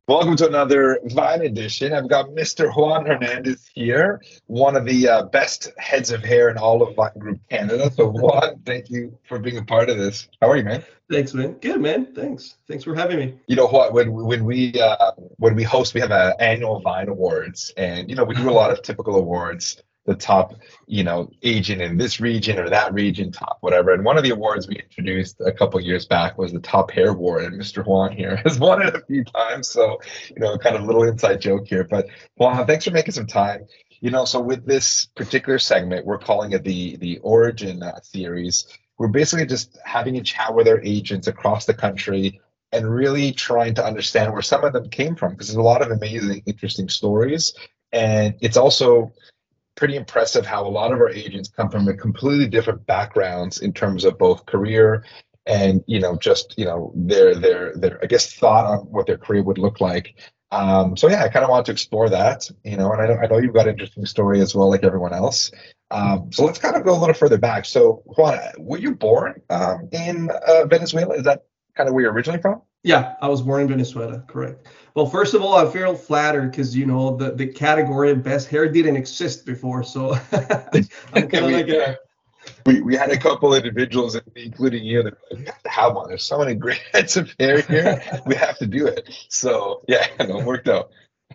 Welcome to another Vine edition. I've got Mr. Juan Hernandez here, one of the best heads of hair in all of Vine Group Canada. So, Juan, thank you for being a part of this. How are you, man? Thanks, man. Good, man. Thanks. Thanks for having me. You know what? When we host, we have annual Vine Awards, and we do a lot of typical awards. The top, agent in this region or that region, top whatever. And one of the awards we introduced a couple years back was the top hair award, and Mr. Juan here has won it a few times. So, kind of a little inside joke here. But Juan, thanks for making some time. So with this particular segment, we're calling it the Origin series. We're basically just having a chat with our agents across the country and really trying to understand where some of them came from because there's a lot of amazing, interesting stories. And it's also pretty impressive how a lot of our agents come from a completely different backgrounds in terms of both career and just their I guess thought on what their career would look like. So yeah, I kind of want to explore that, and I know you've got an interesting story as well, like everyone else. So let's kind of go a little further back. So Juan, were you born in Venezuela? Is that kind of where you're originally from? Yeah, I was born in Venezuela, correct. Well, first of all, I feel flattered because the category of best hair didn't exist before, so I'm kind of we, like a we had a couple individuals, including you, that were like, we have to have one. There's so many great heads of hair here. We have to do it. So yeah, no, it worked out.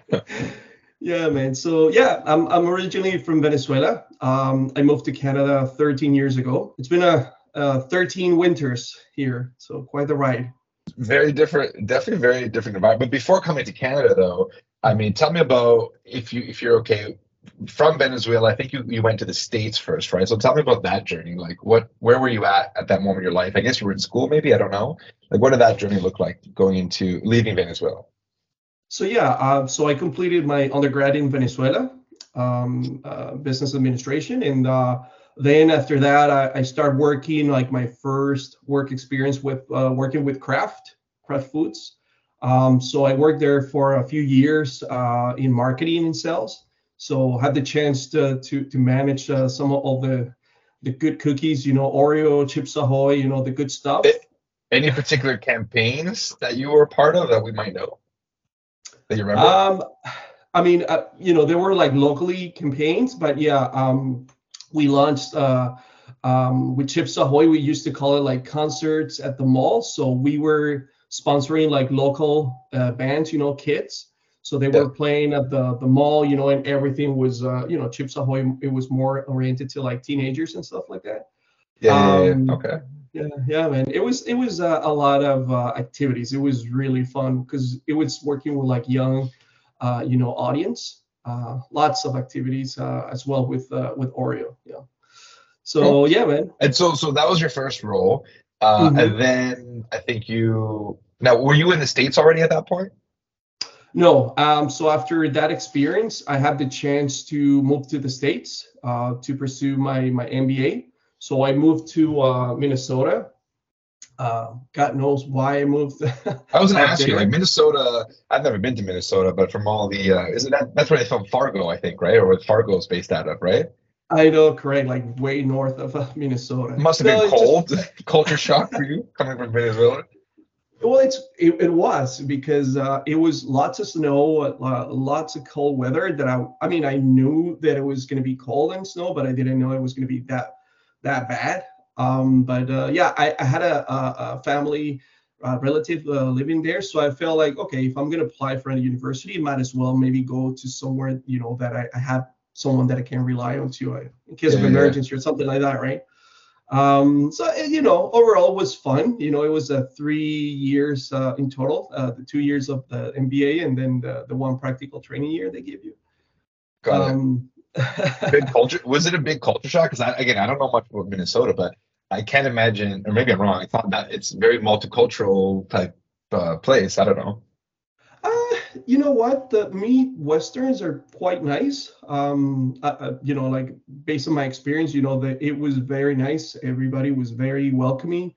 yeah, man. So yeah, I'm originally from Venezuela. I moved to Canada 13 years ago. It's been a 13 winters here, so quite the ride. Very different, definitely very different environment. But before coming to Canada, though, I mean, tell me about if you're okay from Venezuela. I think you went to the States first, right? So tell me about that journey. Like, where were you at that moment in your life? I guess you were in school, maybe. I don't know. Like, what did that journey look like going into leaving Venezuela? So yeah, so I completed my undergrad in Venezuela, business administration, and then after that, I started working like my first work experience with working with Kraft Foods. So I worked there for a few years in marketing and sales. So had the chance to manage some of the good cookies, Oreo, Chips Ahoy, the good stuff. Any particular campaigns that you were a part of that we might know that you remember? I mean, there were like locally campaigns, but yeah, we launched with Chips Ahoy. We used to call it like concerts at the mall. So we were sponsoring like local bands, kids. So they Yeah, were playing at the mall, and everything was, Chips Ahoy. It was more oriented to like teenagers and stuff like that. yeah. Um, Okay. yeah, yeah, man. It was a lot of activities. It was really fun because it was working with like young, audience. Lots of activities as well with Oreo. Yeah. Cool. So yeah, man. And so that was your first role. hmm And then I think now were you in the States already at that point? No. So after that experience, I had the chance to move to the States to pursue my MBA. So I moved to Minnesota. God knows why I moved I was gonna out ask you, like there. Minnesota, I've never been to Minnesota, but from all the is it that's where they filmed Fargo, I think, right? Or where Fargo is based out of, right? I know, correct, like way north of Minnesota. Must have been No, it's just cold. Culture shock for you coming from Venezuela. well, it was because it was lots of snow, lots of cold weather. That I mean, I knew that it was going to be cold and snow, but I didn't know it was going to be that bad. But yeah, I had a family relative living there, so I felt like okay, if I'm going to apply for a university, I might as well maybe go to somewhere that I have someone that I can rely on to in case Yeah, of yeah, yeah. emergency or something like that, right? So overall it was fun. It was 3 years in total, the 2 years of the MBA and then the one practical training year they give you. Got it. Um, Big culture. Was it a big culture shock? Because I don't know much about Minnesota, but I can't imagine, or maybe I'm wrong. I thought that it's very multicultural type place. I don't know. uh, you know what? The meat westerns are quite nice. Like based on my experience, that it was very nice. Everybody was very welcoming.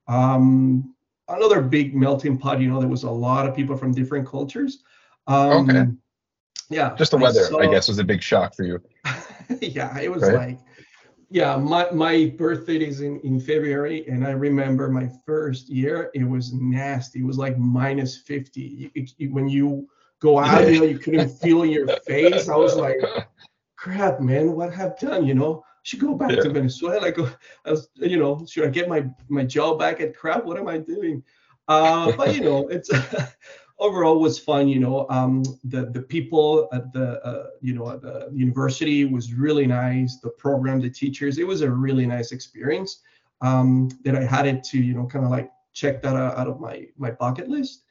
Another big melting pot. There was a lot of people from different cultures. Okay. Um, yeah, Just the I weather, I saw. guess, was a big shock for you, Yeah, it was right? like Yeah, my birthday is in February, and I remember my first year, it was nasty. It was like minus 50. When you go out, Yeah. you couldn't feel your face. I was like, crap, man, what have I done? Should go back to Yeah. Venezuela. Like, should I get my job back at crap? What am I doing? But it's overall was fun. The people at the university was really nice. The program, the teachers, it was a really nice experience. That I had it to kind of like check that out of my bucket list.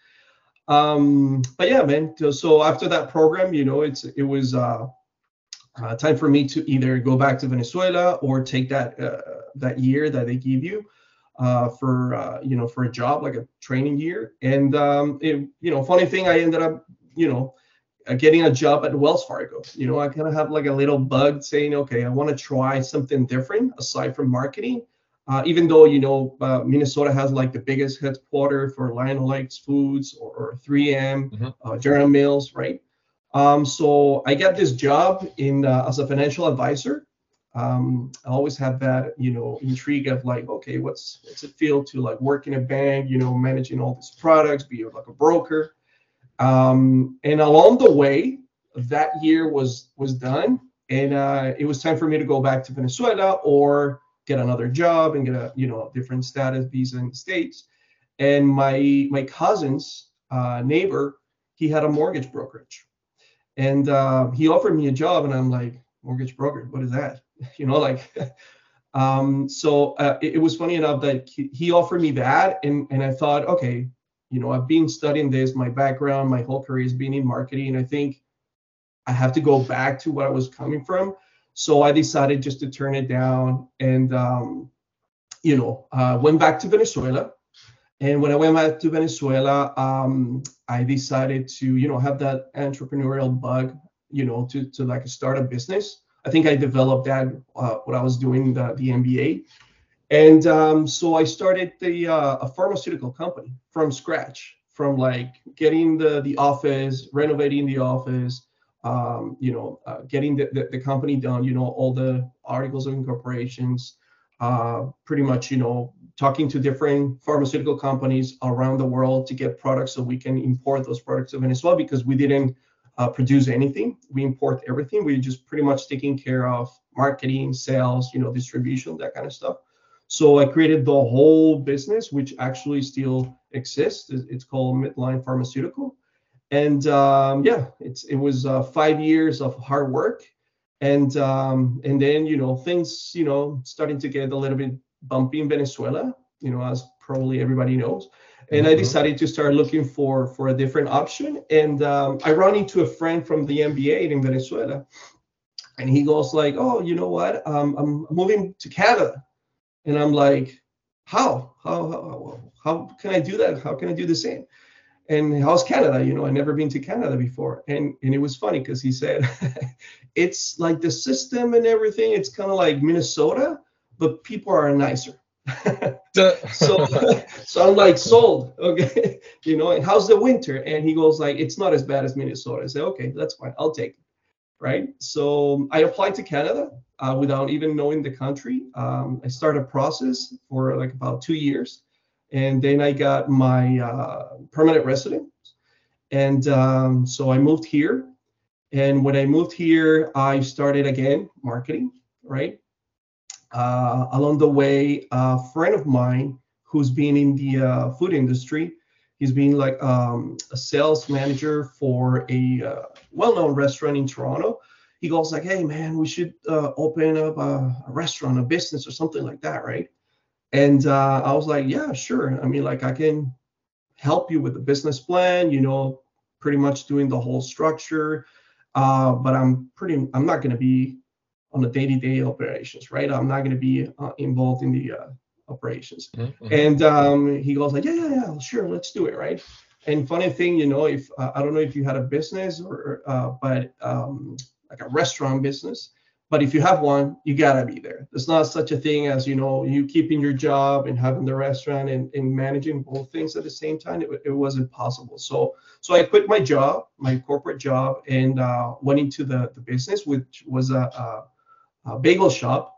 But yeah, man. So after that program, it was time for me to either go back to Venezuela or take that year that they give you for a job, like a training year. And funny thing, I ended up getting a job at Wells Fargo. I kind of have like a little bug saying, okay, I want to try something different aside from marketing. Even though Minnesota has like the biggest headquarters for Lion Lakes Foods or 3M, Mhm. General Mills, right? So I got this job in as a financial advisor. I always had that intrigue of like, okay, what's it feel to like work in a bank, managing all these products, be like a broker. And along the way, that year was done, and it was time for me to go back to Venezuela or get another job and get a different status visa in the States. And my cousin's neighbor, he had a mortgage brokerage, and he offered me a job, and I'm like, mortgage broker, what is that? Like, so it was funny enough that he offered me that, and I thought, okay, I've been studying this, my background, my whole career has been in marketing. I think I have to go back to what I was coming from. So I decided just to turn it down, and went back to Venezuela. And when I went back to Venezuela, I decided to, have that entrepreneurial bug, to like start a business. I think I developed that when I was doing the MBA. And so I started a pharmaceutical company from scratch, from like getting the office, renovating the office, getting the company done, all the articles of incorporations, pretty much, talking to different pharmaceutical companies around the world to get products so we can import those products to Venezuela, because we didn't produce anything. We import everything. We just pretty much taking care of marketing, sales, distribution, that kind of stuff. So I created the whole business, which actually still exists. It's called Midline Pharmaceutical. And yeah, it was 5 years of hard work. And then, things, starting to get a little bit bumpy in Venezuela, as probably everybody knows. And I Mhm. decided to start looking for a different option. And I run into a friend from the MBA in Venezuela. And he goes like, oh, you know what? I'm moving to Canada. And I'm like, how can I do that? How can I do the same? And how's Canada? I never been to Canada before. And it was funny because he said, it's like the system and everything. It's kind of like Minnesota, but people are nicer. So, so I'm like sold. Okay. And how's the winter? And he goes like, it's not as bad as Minnesota. I say, okay, that's fine. I'll take it. Right. So I applied to Canada without even knowing the country. I started a process for like about 2 years, and then I got my permanent residence. And so I moved here. And when I moved here, I started again marketing, right? Along the way, a friend of mine who's been in the food industry, he's been like a sales manager for a well-known restaurant in Toronto. He goes like, hey man, we should open up a restaurant, a business or something like that, right? And I was like, yeah, sure. I mean, like I can help you with the business plan, pretty much doing the whole structure. But I'm not going to be on the day-to-day operations, right? I'm not going to be involved in the operations. Mhm. Mhm. And he goes like, yeah, sure, let's do it, right? And funny thing, if I don't know if you had a business but like a restaurant business, but if you have one, you gotta be there. There's not such a thing as you keeping your job and having the restaurant and managing both things at the same time. It wasn't possible. So I quit my job, my corporate job, and went into the business, which was a bagel shop.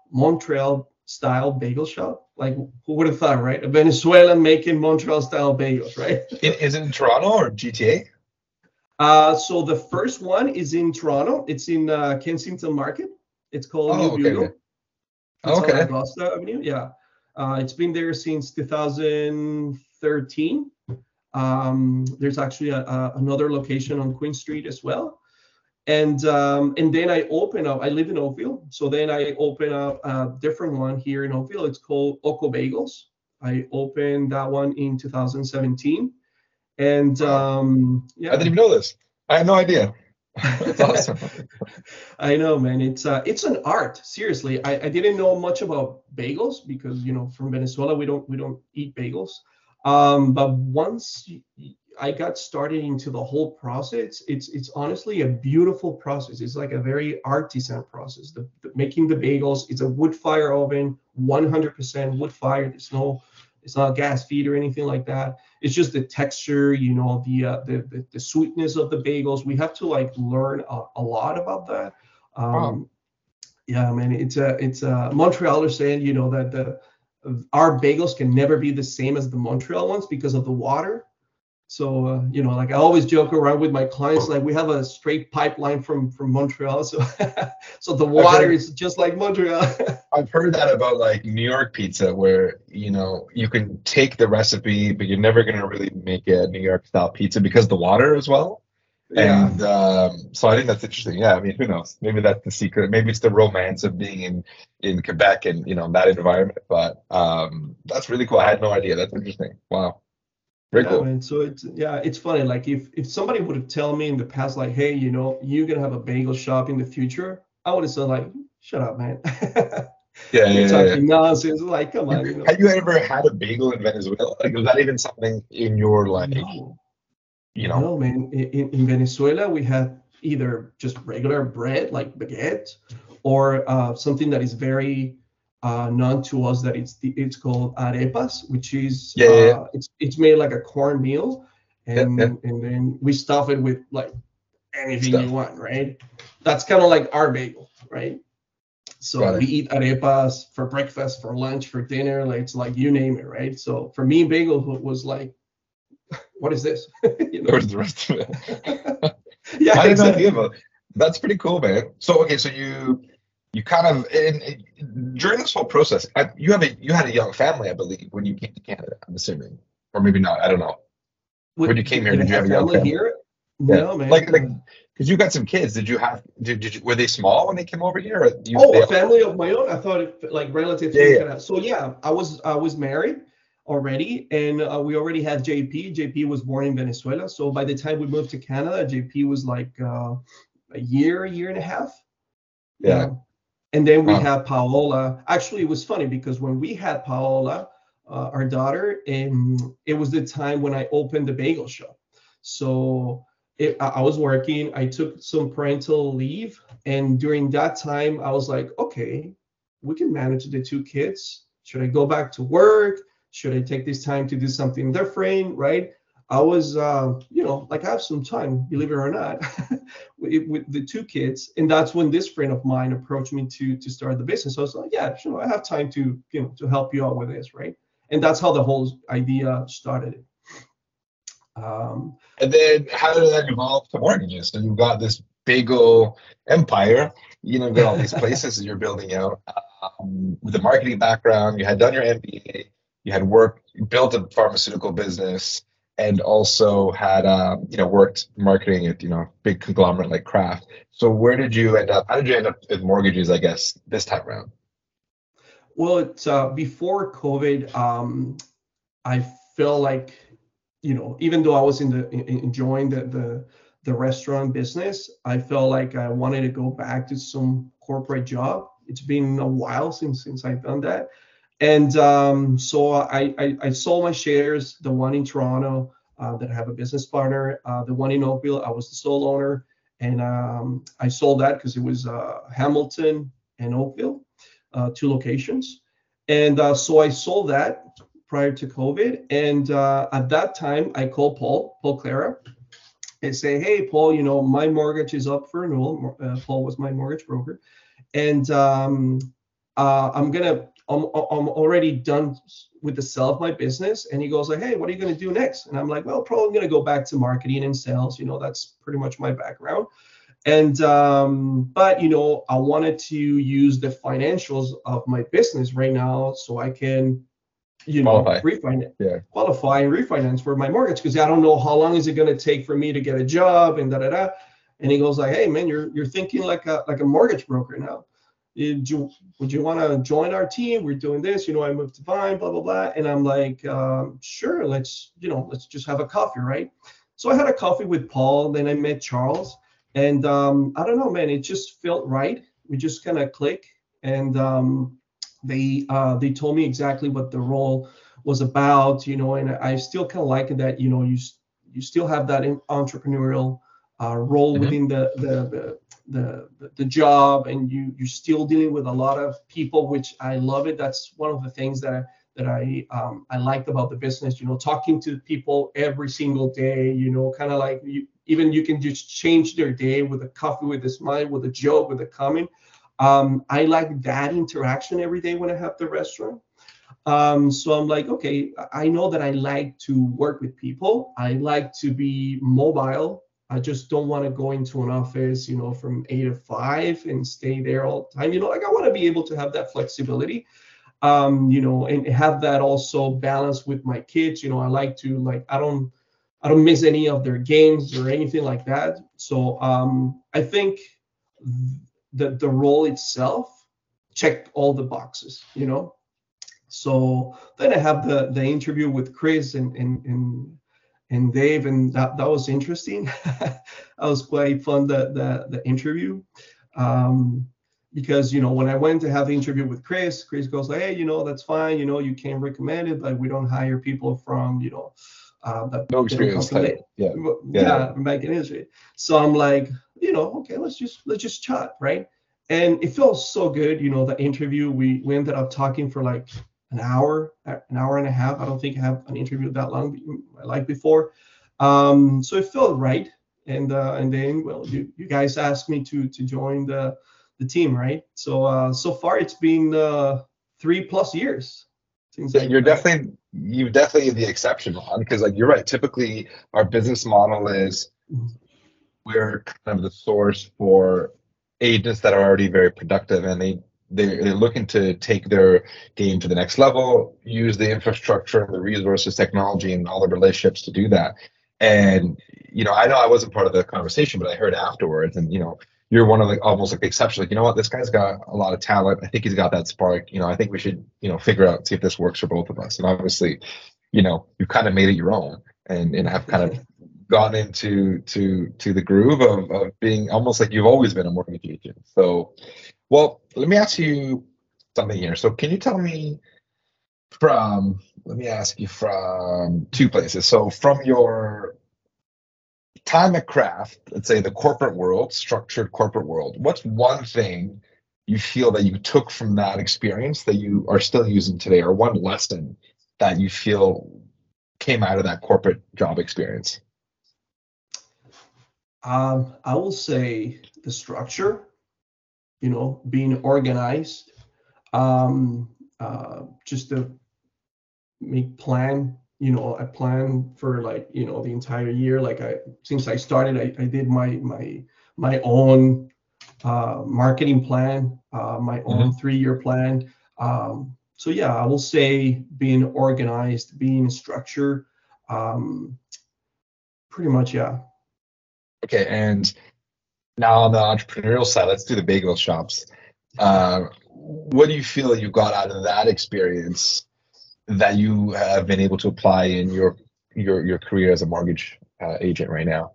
Montreal style bagel shop. Like, who would have thought, right? A Venezuelan making Montreal style bagels, right? Is it in Toronto or GTA? So the first one is in Toronto. It's in Kensington Market. It's called New Oh, okay, okay. Bugle. It's on Okay. Augusta Avenue. Yeah. It's been there since 2013. There's actually another location on Queen Street as well. And then I open up. I live in Oakville, so then I open up a different one here in Oakville. It's called Oco Bagels. I opened that one in 2017, and Wow. I didn't yeah. even know this. I had no idea. That's awesome. I know, man. It's an art. Seriously, I didn't know much about bagels because from Venezuela we don't eat bagels. But once I got started into the whole process, it's honestly a beautiful process. It's like a very artisan process. Making the bagels, it's a wood fire oven, 100% wood fire. It's not gas feed or anything like that. It's just the texture, the sweetness of the bagels. We have to like learn a lot about that. Wow. Um, yeah, man, it's a Montrealers saying, that our bagels can never be the same as the Montreal ones because of the water. So like I always joke around with my clients, like we have a straight pipeline from Montreal, so so the I've water heard is just like Montreal. I've heard that about like New York pizza, where you can take the recipe, but you're never gonna really make a New York style pizza because the water as well. Yeah. And so I think that's interesting. Yeah, I mean, who knows? Maybe that's the secret. Maybe it's the romance of being in Quebec and that environment. But that's really cool. I had no idea. That's interesting. Wow, very Yeah, cool. man. So it's funny. Like if somebody would have told me in the past, like, hey, you're gonna have a bagel shop in the future, I would have said like, shut up, man. Yeah, You're yeah, yeah, yeah. talking nonsense. Like, come on, Have you ever had a bagel in Venezuela? Like, was that even something in your like, No, you know? no, man. In Venezuela, we had either just regular bread, like baguette, or something that is very known to us that it's called arepas, which is Yeah, yeah, yeah. it's made like a cornmeal, Yeah, yeah. and then we stuff it with like anything you Stuff. want, right? That's kind of like our bagel, right? So Got we it. eat arepas for breakfast, for lunch, for dinner. Like it's like you name it, right? So for me, bagel was like, what is this? you know? Where's the rest of it? Yeah, I had no idea exactly. about. That's pretty cool, man. So okay, so you kind of during this whole process, you had a young family, I believe, when you came to Canada. I'm assuming, or maybe not. I don't know. When you came here, Did I did you have have a young family family? here? Yeah, No, like man. because you got some kids. Did you have? Did you were they small when they came over here? Or you Oh, they a all, family of my own. I thought it like relatives yeah, in yeah, Canada. So yeah, I was married already, and we already had JP. JP was born in Venezuela. So by the time we moved to Canada, JP was like a year and a half. yeah. Yeah. And then we Wow. had Paola. Actually, it was funny because when we had Paola, our daughter, it was the time when I opened the bagel shop. So I was working. I took some parental leave, and during that time, I was like, okay, we can manage the two kids. Should I go back to work? Should I take this time to do something different? Right? I was, like I have some time, believe it or not, with the two kids, and that's when this friend of mine approached me to start the business. So I was like, yeah, sure, I have time to help you out with this, right? And that's how the whole idea started. Um, And then how did that evolve to mortgages? So you've got this big old empire, you've got all these places that you're building out. With a marketing background, you had done your MBA, you had worked, built a pharmaceutical business, and also had, worked marketing at, big conglomerate like Kraft. So where did you end up? How did you end up with mortgages, I guess, this time around? well, it's before COVID. I feel like, even though I was enjoying the restaurant business, I felt like I wanted to go back to some corporate job. It's been a while since I've done that, and so I sold my shares. The one in Toronto that I have a business partner, the one in Oakville, I was the sole owner, and I sold that because it was Hamilton and Oakville, two locations, and so I sold that prior to COVID. And at that time, I called Paul Clara, and say, hey, Paul, my mortgage is up for renewal. Paul was my mortgage broker. And I'm already done with the sale of my business. And he goes like, hey, what are you going to do next? And I'm like, well, probably going to go back to marketing and sales. That's pretty much my background. And but I wanted to use the financials of my business right now so I can Qualify. qualify and refinance for my mortgage, because I don't know how long is it going to take for me to get a job and da da da. And he goes like, hey man, you're thinking like a mortgage broker now. Would you want to join our team? We're doing this. I moved to Vine, blah blah blah. And I'm like, sure, let's just have a coffee, right? So I had a coffee with Paul. Then I met Charles, and I don't know, man, it just felt right. We just kind of click, and they told me exactly what the role was about, and I still kind of like it that you still have that entrepreneurial role within the job, and you're still dealing with a lot of people, which I love it. That's one of the things that I liked about the business, talking to people every single day, kind of like you can just change their day with a coffee, with a smile, with a joke, with a comment. I like that interaction every day when I have the restaurant. So I'm like, okay, I know that I like to work with people. I like to be mobile. I just don't want to go into an office, from 8 to 5 and stay there all the time. Like I want to be able to have that flexibility, and have that also balance with my kids. I like to, I don't miss any of their games or anything like that. So I think the role itself checked all the boxes. So then I have the interview with Chris and Dave, and that was interesting. That was quite fun, the interview, because when I went to have the interview with Chris goes like, hey, that's fine, you can recommend it, but we don't hire people from that no experience type. Banking industry. So I'm like, okay, let's just chat, right? And it feels so good, the interview. We ended up talking for like an hour and a half. I don't think I have an interview that long like before. So it felt right. And then, well, you guys asked me to join the team, right? So so far it's been 3+ years. You're definitely the exception, Ron, because like you're right. Typically, our business model is we're kind of the source for agents that are already very productive, and they're looking to take their game to the next level, use the infrastructure and the resources, technology, and all the relationships to do that. And I know I wasn't part of the conversation, but I heard afterwards, and you're one of the almost like the exceptions. Like, what, this guy's got a lot of talent. I think he's got that spark. I think we should figure out, see if this works for both of us. And obviously, you've kind of made it your own, and have kind of gone into the groove of being almost like you've always been a mortgage agent. So, well, let me ask you something here. So can you tell me let me ask you from two places. So from your time at Craft, let's say the corporate world, structured corporate world, what's one thing you feel that you took from that experience that you are still using today, or one lesson that you feel came out of that corporate job experience? I will say the structure, being organized, just to make plan, a plan for the entire year. Like since I started, I did my own marketing plan, my own 3-year plan. So yeah, I will say being organized, being structured, pretty much, yeah. Okay, and now on the entrepreneurial side, let's do the bagel shops. What do you feel you got out of that experience that you have been able to apply in your career as a mortgage agent right now?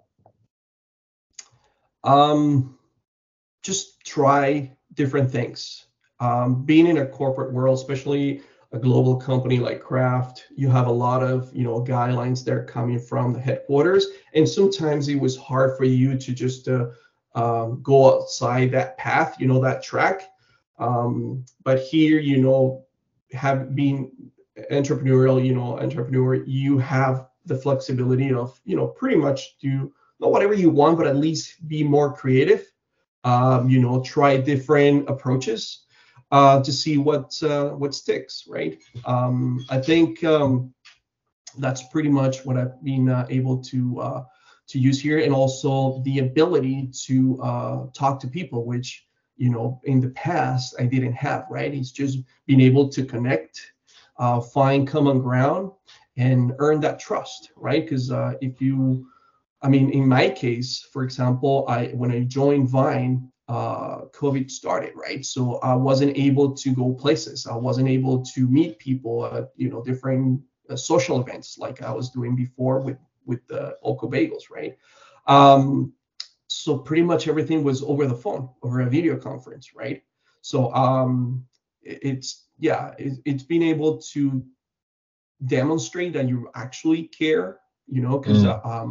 Just try different things. Being in a corporate world, especially a global company like Craft, you have a lot of guidelines that are coming from the headquarters, and sometimes it was hard for you to just go outside that path, that track. But here, have been entrepreneur, you have the flexibility of pretty much do not whatever you want, but at least be more creative. Try different approaches. to see what sticks, right? I think that's pretty much what I've been able to use here, and also the ability to talk to people, which in the past I didn't have. Right? It's just being able to connect, find common ground, and earn that trust. Right? Because if you, I mean, in my case, for example, when I joined Vine, COVID started, right? So I wasn't able to go places. I wasn't able to meet people at different social events like I was doing before with the Oco Bagels, right? So pretty much everything was over the phone, over a video conference, right? So it's being able to demonstrate that you actually care, because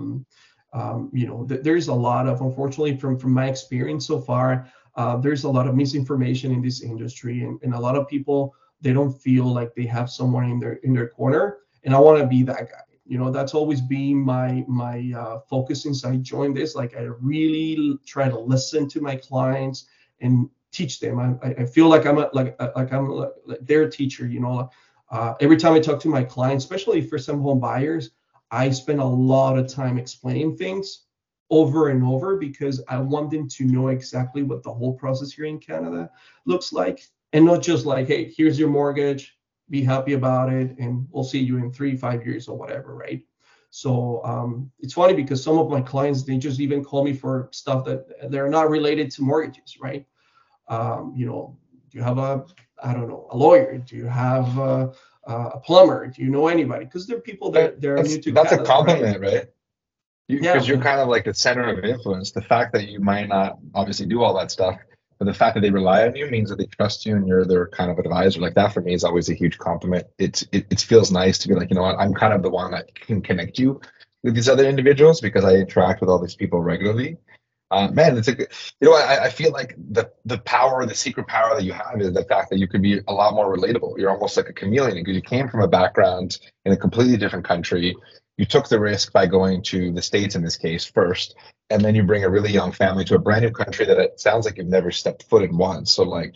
there's a lot of, unfortunately, from my experience so far, there's a lot of misinformation in this industry, and a lot of people, they don't feel like they have someone in their corner, and I want to be that guy. That's always been my focus since I joined this. Like, I really try to listen to my clients and teach them. I feel like I'm their teacher. Every time I talk to my clients, especially first-time home buyers, I spend a lot of time explaining things over and over, because I want them to know exactly what the whole process here in Canada looks like, and not just like, hey, here's your mortgage, be happy about it, and we'll see you in 3-5 years or whatever, right? So it's funny, because some of my clients, they just even call me for stuff that they're not related to mortgages, right? Do you have I don't know, a lawyer? Do you have a plumber? Do you know anybody? Because there are people that they're new to that's Canada, a compliment, right? Yeah, Because you're kind of like the center of influence. The fact that you might not obviously do all that stuff, but the fact that they rely on you means that they trust you and you're their kind of advisor. Like, that for me is always a huge compliment. It feels nice to be like, what, I'm kind of the one that can connect you with these other individuals, because I interact with all these people regularly. Man, it's a good, I feel like the power, the secret power that you have is the fact that you could be a lot more relatable. You're almost like a chameleon, because you came from a background in a completely different country. You took the risk by going to the States in this case first, and then you bring a really young family to a brand new country that it sounds like you've never stepped foot in once. So, like,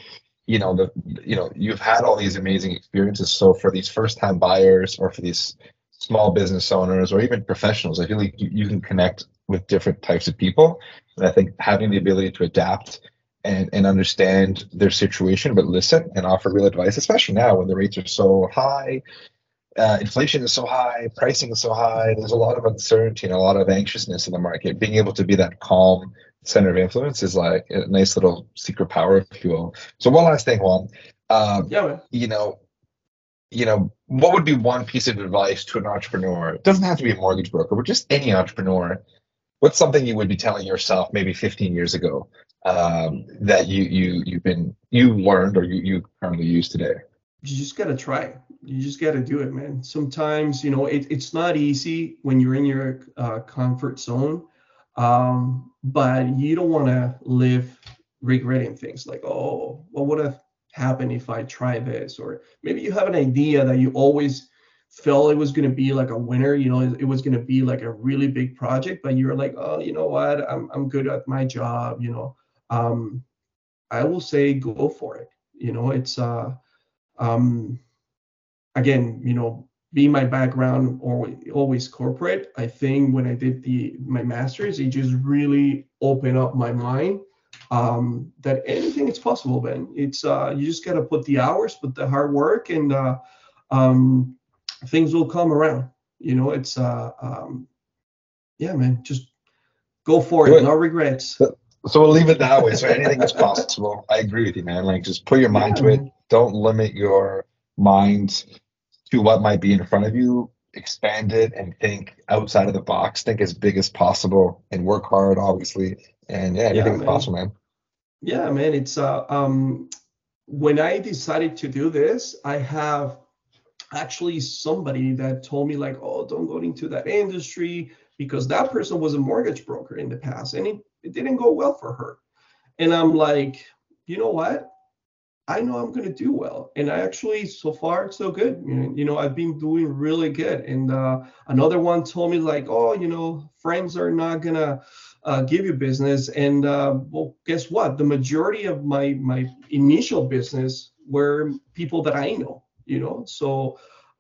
you've had all these amazing experiences. So for these first time buyers, or for these small business owners, or even professionals, I feel like you can connect with different types of people. And I think having the ability to adapt and understand their situation, but listen and offer real advice, especially now when the rates are so high, inflation is so high, pricing is so high, there's a lot of uncertainty and a lot of anxiousness in the market. Being able to be that calm center of influence is like a nice little secret power, if you will. So one last thing, Juan. yeah, man. What would be one piece of advice to an entrepreneur? It doesn't have to be a mortgage broker, but just any entrepreneur. What's something you would be telling yourself maybe 15 years ago, that you learned, or you currently use today? You just gotta try. You just gotta do it, man. Sometimes it's not easy when you're in your comfort zone, but you don't want to live regretting things like, oh, what would have happened if I try this? Or maybe you have an idea that you always felt it was going to be like a winner, it was going to be like a really big project, but you're like, oh, you know what, I'm good at my job. I will say go for it. It's again, being my background, always corporate, I think when I did my master's, it just really opened up my mind, that anything is possible, man. It's you just got to put the hours, put the hard work, and things will come around. It's yeah, man, just go for it. No regrets. So we'll leave it that way. So anything is possible. I agree with you, man. Like, just put your mind to it. Don't limit your mind to what might be in front of you. Expand it and think outside of the box. Think as big as possible and work hard, obviously. And yeah, anything is possible, man. Yeah, man. It's when I decided to do this, I have actually somebody that told me like, oh, don't go into that industry, because that person was a mortgage broker in the past, and it didn't go well for her. And I'm like, you know what? I know I'm going to do well. And I actually, so far, so good. I've been doing really good. And another one told me like, oh, friends are not going to give you business. And well, guess what? The majority of my initial business were people that I know, you know. So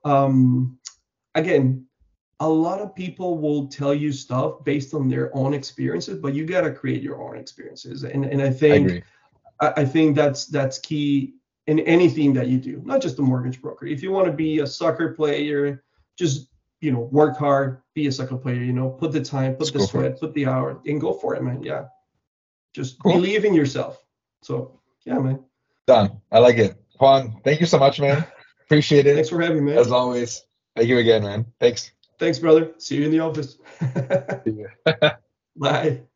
again, a lot of people will tell you stuff based on their own experiences, but you got to create your own experiences. And I I think agree. I think that's key in anything that you do, not just a mortgage broker. If you want to be a soccer player, just work hard, be a soccer player. Put the time, Let's put the go for it. sweat, put the hour, and go for it, man. Yeah, just Cool. believe in yourself. So yeah, man. Done. I like it. Juan, thank you so much, man. Appreciate Thanks it. for having me, As man. always. Thank you again, man. Thanks. Thanks, brother. See you in the office. See you. Bye.